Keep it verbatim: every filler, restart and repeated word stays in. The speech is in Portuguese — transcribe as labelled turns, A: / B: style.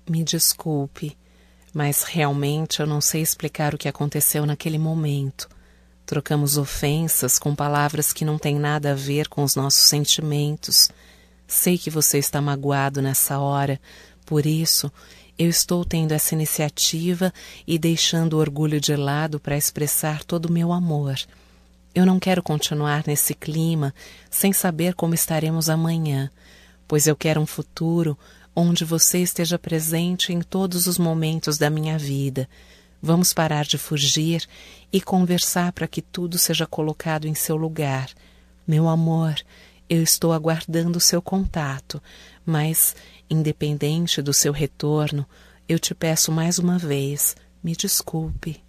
A: Me desculpe, mas realmente eu não sei explicar o que aconteceu naquele momento. Trocamos ofensas com palavras que não têm nada a ver com os nossos sentimentos. Sei que você está magoado nessa hora, por isso eu estou tendo essa iniciativa e deixando o orgulho de lado para expressar todo o meu amor. Eu não quero continuar nesse clima sem saber como estaremos amanhã, pois eu quero um futuro onde você esteja presente em todos os momentos da minha vida. Vamos parar de fugir e conversar para que tudo seja colocado em seu lugar. Meu amor, eu estou aguardando o seu contato, mas, independente do seu retorno, eu te peço mais uma vez, me desculpe.